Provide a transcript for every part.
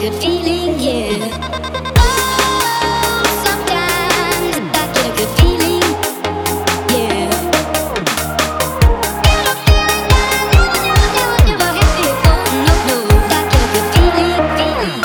good feeling, yeah. Oh, sometimes I get a good feeling, yeah. Get a feeling that I never had before. No, I get a good feeling.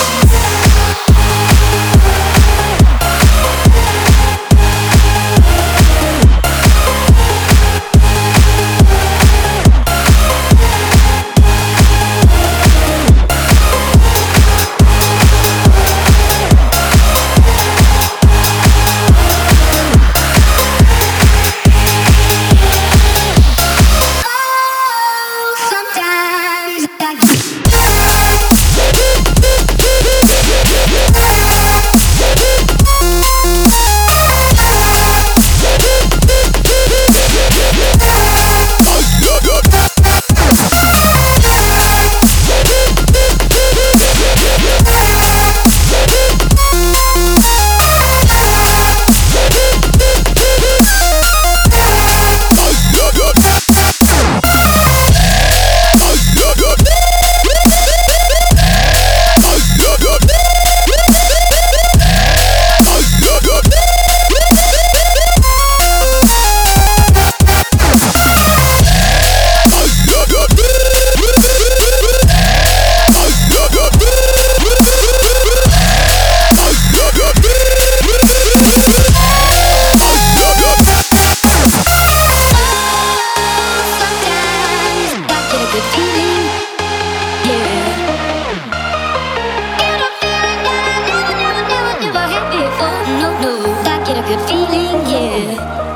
Good feeling, yeah.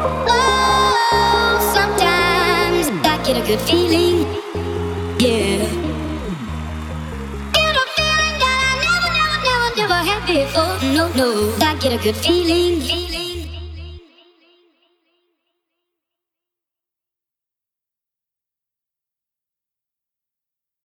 Oh, sometimes I get a good feeling, yeah. Get a feeling that I never had before. No, I get a good feeling.